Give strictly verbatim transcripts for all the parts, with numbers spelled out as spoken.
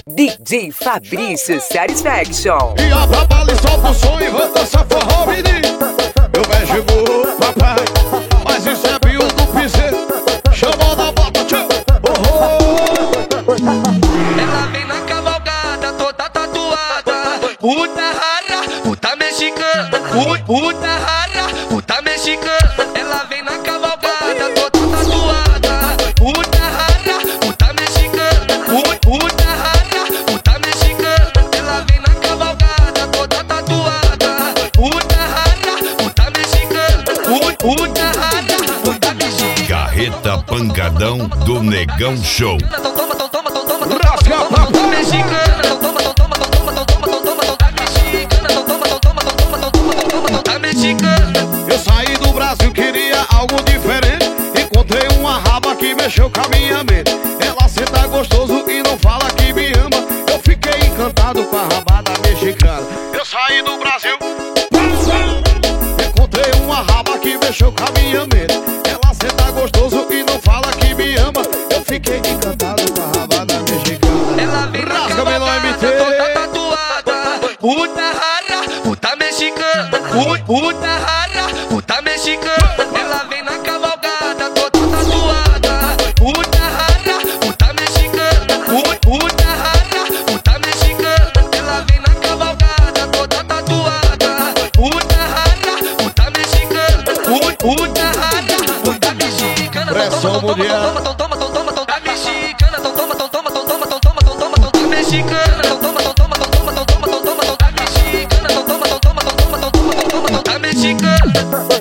D J Fabrício Satisfaction. E a babali solta o som e vai dançar forró, menino. Eu vejo o papai, mas isso é bio do piseiro. Chamou na bota, tchau, oh, oh. Ela vem na cavalgada, toda tatuada. Puta rara, puta mexicana. Pu- Puta rara, puta mexicana. Ela vem na cavalgada, toda tatuada. Puta rara, puta mexicana. Pu- Puta rara, puta mexicana. Ela vem na cavalgada, toda tatuada. Puta rara, puta mexicana. Pu- Puta rara, puta mexicana. Carreta Pancadão do Negão Show. Toma, toma, toma, toma, toma, toma, Rasga, toma, toma, toma, mexicana. Toma, toma, toma, toma, toma, toma, toma, toma, mexicana. Toma, toma, toma, toma, toma, toma, toma, mexicana. Eu saí do Brasil, queria algo diferente. Encontrei uma raba que mexeu com a minha mente. Ela senta gostoso e não fala que me ama. Eu fiquei encantado com a rabada mexicana. Eu saí do Brasil, encontrei uma raba que mexeu com a minha mente. Ela senta gostoso e não fala que me ama. Eu fiquei encantado com a rabada mexicana. Ela vem na Rasga, menor M T. cavalgada, toda tatuada. Puta rara, puta mexicana. Pu- Puta rara, puta mexicana. Ela vem na cavalgada, toda tatuada. Puta rara, puta mexicana. Pu- Puta rara, puta mexicana. Ela vem na cavalgada, toda tatuada. Puta rara, puta mexicana. Pu- Puta rara, puta mexicana. Pressão mundial. Toma, toma, toma, toma, toma, mexicana. Toma, toma, toma, toma, toma, toma, toma, toma, mexicana. Toma, toma, toma, toma, toma, toma, toma, toma, mexicana. Toma, toma, toma, toma, toma, toma, toma, mexicana.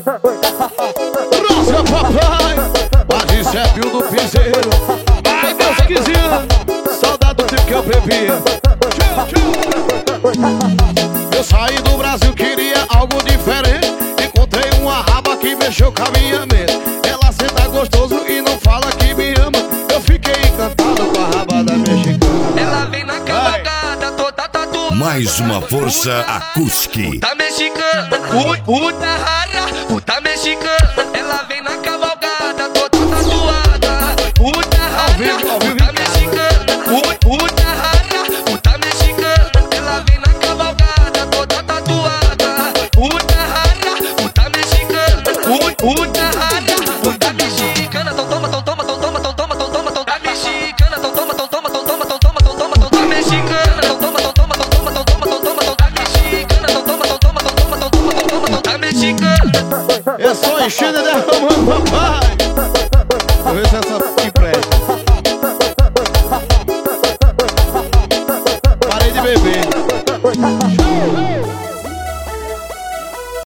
Rasga, papai, mas isso é fio do piseiro. Ai, meus quinze anos, saudade do tempo que eu bebia. Tchau, tchau. Eu saí do Brasil, queria algo diferente. Encontrei uma raba que mexeu com a minha mente. Ela senta gostoso e não fala que me ama. Eu fiquei encantado com a rabada mexicana. Ela vem na cavalgada, toda tatuada. Mais uma força acústica. Puta mexicana, pu- puta rara, puta mexicana. Ela vem na cavalgada, toda tatuada. Puta rara, vivo, ao vivo puta em casa. mexicana. Pu- Puta rara, puta mexicana. Ela vem na cavalgada, toda tatuada. Puta rara, puta mexicana. Pu- Puta rara, puta mexicana. Toma, toma, toma, toma, toma, toma, toma, toma, mexicana. Toma, toma, toma, toma, toma, toma, toma, mexicana. Toma, toma, toma, toma, toma, toma, toma, mexicana. Toma, toma, toma, toma, toma, toma, toma, mexicana. É só enchendo, né?